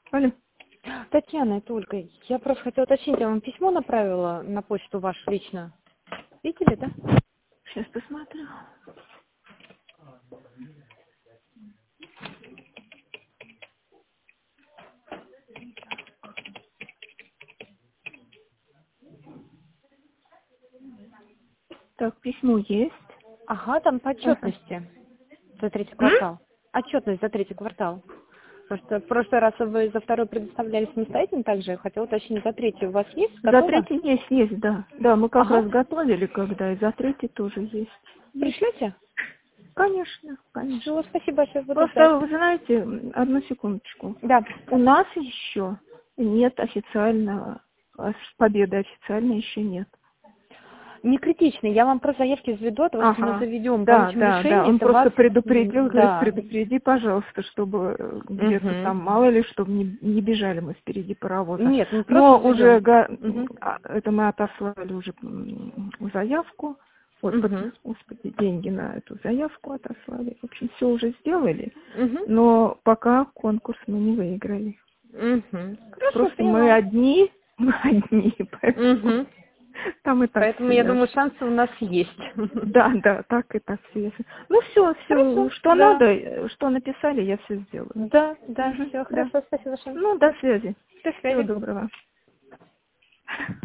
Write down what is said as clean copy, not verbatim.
Алло. Татьяна, это Ольга. Я просто хотела уточнить, я вам письмо направила на почту вашу лично. Видели, да? Сейчас посмотрю. Так, письмо есть. Ага, там по Ага. отчетности за третий квартал. Отчетность за третий квартал. Потому что в прошлый раз вы за второй предоставляли самостоятельно также. Я хотела уточнить, за третий у вас есть? За Готово? третий есть, да. Да, мы как Ага. раз готовили, когда, и за третий тоже есть. Есть. Пришлете? Конечно, конечно. Все, спасибо большое, буду ждать. Просто, вы знаете, одну секундочку. Да. У нас еще нет официального, победы официальной еще нет. Не критично, я вам про заявки заведу, от того, что мы Ага. заведем, Да, получим да, да. решение, Он это вас... просто предупредил, говорит, Да. предупреди, пожалуйста, чтобы где-то Угу. там, мало ли, чтобы не бежали мы впереди паровоза. Нет, мы просто Но уже заведем. Угу. это мы отослали уже заявку. Вот, Угу. господи, деньги на эту заявку отослали. В общем, все уже сделали, Угу. но пока конкурс мы не выиграли. Угу. Хорошо, Просто мы поняла. одни, поэтому Угу. там и так Поэтому, все я думаю, ясно. шансы у нас есть. Да, да, так и так все ясно. Ну все, Хорошо, что да. надо, что написали, я все сделаю. Да, да, Мгм, все да. хорошо, спасибо большое. Ну, до связи. До Всего связи. доброго.